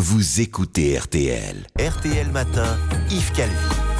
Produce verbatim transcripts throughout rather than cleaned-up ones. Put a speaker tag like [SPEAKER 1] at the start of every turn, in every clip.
[SPEAKER 1] vous écoutez R T L. R T L Matin, Yves Calvi.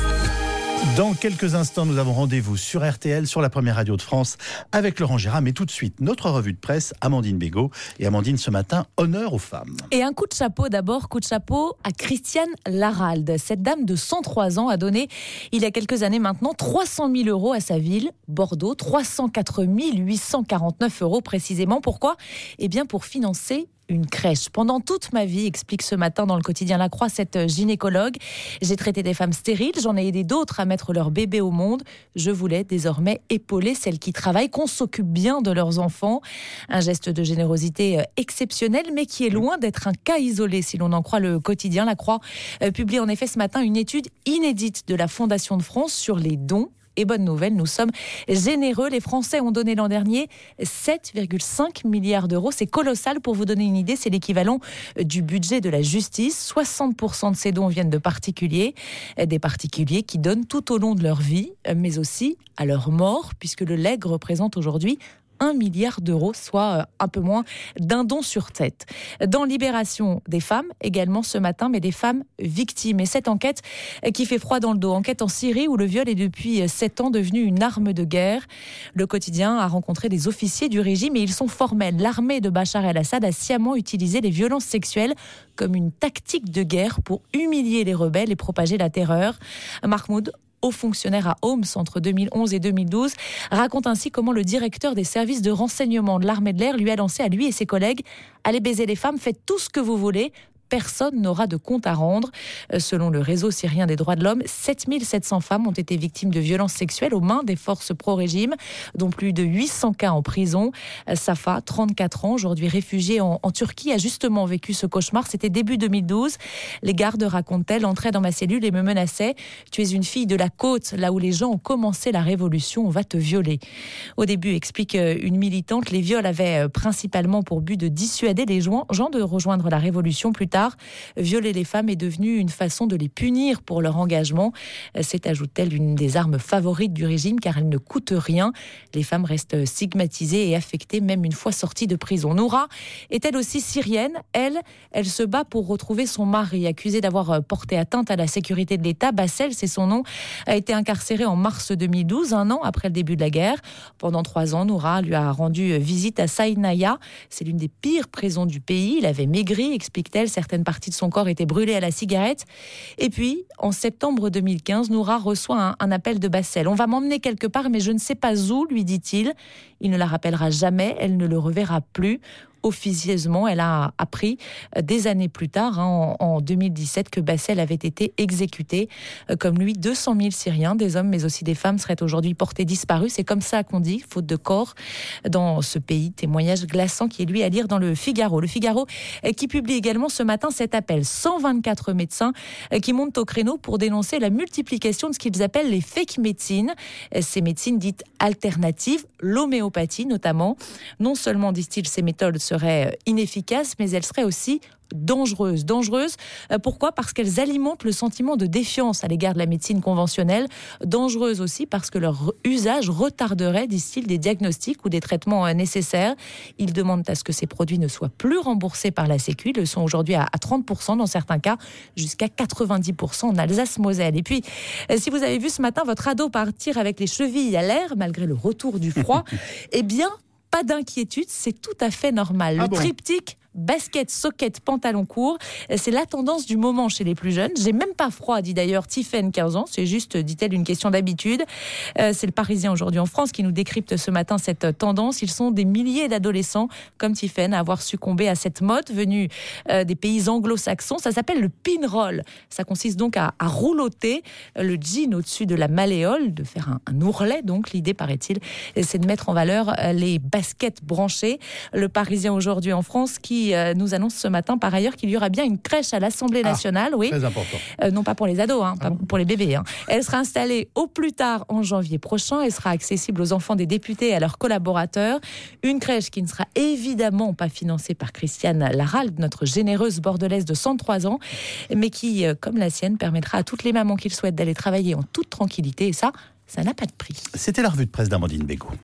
[SPEAKER 2] Dans quelques instants, nous avons rendez-vous sur R T L, sur la première radio de France, avec Laurent Gérard. Mais tout de suite, notre revue de presse, Amandine Bégaud. Et Amandine, ce matin, honneur aux femmes.
[SPEAKER 3] Et un coup de chapeau d'abord, coup de chapeau à Christiane Laralde. Cette dame de cent trois ans a donné, il y a quelques années maintenant, trois cent mille euros à sa ville, Bordeaux. trois cent quatre mille huit cent quarante-neuf euros précisément. Pourquoi ? Eh bien, pour financer une crèche. Pendant toute ma vie, explique ce matin dans le quotidien La Croix cette gynécologue, j'ai traité des femmes stériles, j'en ai aidé d'autres à mettre leur bébé au monde. Je voulais désormais épauler celles qui travaillent, qu'on s'occupe bien de leurs enfants. Un geste de générosité exceptionnel, mais qui est loin d'être un cas isolé, si l'on en croit le quotidien La Croix. Euh, publie en effet ce matin une étude inédite de la Fondation de France sur les dons. Et bonne nouvelle, nous sommes généreux. Les Français ont donné l'an dernier sept virgule cinq milliards d'euros. C'est colossal. Pour vous donner une idée, c'est l'équivalent du budget de la justice. soixante pour cent de ces dons viennent de particuliers. Des particuliers qui donnent tout au long de leur vie, mais aussi à leur mort, puisque le legs représente aujourd'hui un milliard d'euros, soit un peu moins d'un don sur tête. Dans Libération, des femmes également ce matin, mais des femmes victimes. Et cette enquête qui fait froid dans le dos, enquête en Syrie où le viol est depuis sept ans devenu une arme de guerre. Le quotidien a rencontré des officiers du régime et ils sont formels. L'armée de Bachar el-Assad a sciemment utilisé les violences sexuelles comme une tactique de guerre pour humilier les rebelles et propager la terreur. Mahmoud, haut fonctionnaire à Homs entre deux mille onze et deux mille douze, raconte ainsi comment le directeur des services de renseignement de l'armée de l'air lui a lancé à lui et ses collègues « Allez baiser les femmes, faites tout ce que vous voulez ». Personne n'aura de compte à rendre. Selon le réseau syrien des droits de l'homme, sept mille sept cents femmes ont été victimes de violences sexuelles aux mains des forces pro-régime, dont plus de huit cents cas en prison. Safa, trente-quatre ans, aujourd'hui réfugiée en, en Turquie, a justement vécu ce cauchemar. C'était début deux mille douze. Les gardes, racontent-elles, entraient dans ma cellule et me menaçaient. Tu es une fille de la côte, là où les gens ont commencé la révolution, on va te violer. Au début, explique une militante, les viols avaient principalement pour but de dissuader les gens de rejoindre la révolution plus tard. Violer les femmes est devenu une façon de les punir pour leur engagement. C'est, ajoute-t-elle, une des armes favorites du régime car elle ne coûte rien. Les femmes restent stigmatisées et affectées même une fois sorties de prison. Noura est elle aussi syrienne. Elle, elle se bat pour retrouver son mari, accusé d'avoir porté atteinte à la sécurité de l'État. Bassel, c'est son nom, a été incarcéré en mars deux mille douze, un an après le début de la guerre. Pendant trois ans, Noura lui a rendu visite à Saïnaya. C'est l'une des pires prisons du pays. Il avait maigri, explique-t-elle. Certaines parties de son corps étaient brûlées à la cigarette. Et puis, en septembre deux mille quinze, Noura reçoit un, un appel de Bassel. « On va m'emmener quelque part, mais je ne sais pas où », lui dit-il. Il ne la rappellera jamais, elle ne le reverra plus. Officieusement, elle a appris des années plus tard, hein, en, en deux mille dix-sept, que Bassel avait été exécuté. Comme lui, deux cent mille Syriens, des hommes mais aussi des femmes, seraient aujourd'hui portés disparus. C'est comme ça qu'on dit, faute de corps, dans ce pays. Témoignage glaçant qui est lui à lire dans le Figaro. Le Figaro qui publie également ce matin cet appel. cent vingt-quatre médecins qui montent au créneau pour dénoncer la multiplication de ce qu'ils appellent les fake médecines. Ces médecines dites alternatives, l'homéopathie notamment. Non seulement, disent-ils, ces méthodes seraient inefficaces, mais elles seraient aussi dangereuses. Dangereuses, pourquoi ? Parce qu'elles alimentent le sentiment de défiance à l'égard de la médecine conventionnelle. Dangereuses aussi parce que leur usage retarderait, disent-ils, des diagnostics ou des traitements nécessaires. Ils demandent à ce que ces produits ne soient plus remboursés par la Sécu. Ils le sont aujourd'hui à trente pour cent dans certains cas, jusqu'à quatre-vingt-dix pour cent en Alsace-Moselle. Et puis, si vous avez vu ce matin votre ado partir avec les chevilles à l'air, malgré le retour du froid, eh bien, pas d'inquiétude, c'est tout à fait normal.
[SPEAKER 2] Ah
[SPEAKER 3] le
[SPEAKER 2] bon
[SPEAKER 3] triptyque basket, socket, pantalon court, c'est la tendance du moment chez les plus jeunes. J'ai même pas froid, dit d'ailleurs Tiffaine, quinze ans. C'est juste, dit-elle, une question d'habitude. Euh, c'est le Parisien aujourd'hui en France qui nous décrypte ce matin cette tendance. Ils sont des milliers d'adolescents comme Tiffaine à avoir succombé à cette mode venue euh, des pays anglo-saxons. Ça s'appelle le pinroll. Ça consiste donc à, à rouloter le jean au-dessus de la malléole, de faire un, un ourlet. Donc l'idée, paraît-il, c'est de mettre en valeur les baskets branchées. Le Parisien aujourd'hui en France qui nous annonce ce matin par ailleurs qu'il y aura bien une crèche à l'Assemblée nationale.
[SPEAKER 2] Ah,
[SPEAKER 3] oui.
[SPEAKER 2] Très important.
[SPEAKER 3] Euh, non pas pour les ados, hein,
[SPEAKER 2] ah
[SPEAKER 3] pas
[SPEAKER 2] bon
[SPEAKER 3] pour les bébés. Hein. Elle sera installée au plus tard en janvier prochain. Elle sera accessible aux enfants des députés et à leurs collaborateurs. Une crèche qui ne sera évidemment pas financée par Christiane Laralde, notre généreuse bordelaise de cent trois ans, mais qui, comme la sienne, permettra à toutes les mamans qui le souhaitent d'aller travailler en toute tranquillité. Et ça, ça n'a pas de prix.
[SPEAKER 2] C'était la revue de presse d'Amandine Bégaud.